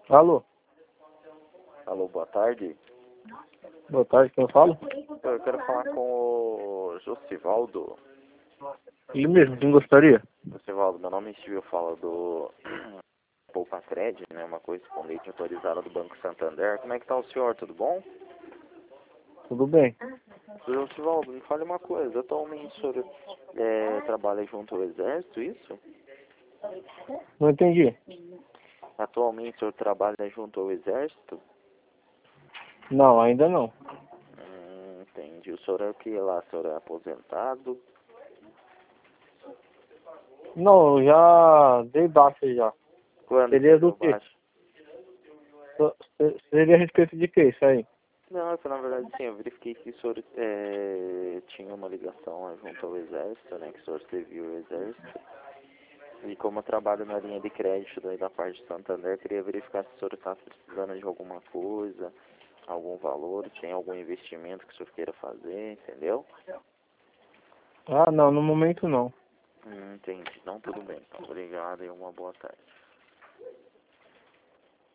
Alô, Alô, boa tarde. boa tarde, quem eu falo? Eu quero falar com o Josivaldo. Ele mesmo, quem gostaria? Josivaldo, meu nome é Steve, eu falo do Poupa Cred, né, uma correspondente autorizada do Banco Santander. Como é que tá o senhor, tudo bom? Tudo bem? Josivaldo, me fale uma coisa, atualmente o senhor trabalha junto ao Exército, isso? Não entendi. Atualmente o senhor trabalha junto ao Exército? Não, ainda não. Entendi. O senhor é o que lá? O senhor é aposentado? Não, eu já dei baixa já. Quando que Seria você do deu quê? baixa? Seria a respeito de quê isso aí? Não, é que na verdade sim, eu verifiquei que o senhor tinha uma ligação junto ao Exército, né, que o senhor serviu o Exército. E como eu trabalho na linha de crédito daí da parte de Santander, eu queria verificar se o senhor está precisando de alguma coisa, algum valor, se tem algum investimento que o senhor queira fazer, entendeu? Ah, não, no momento não. Entendi. Então tudo bem. Então, obrigado e uma boa tarde.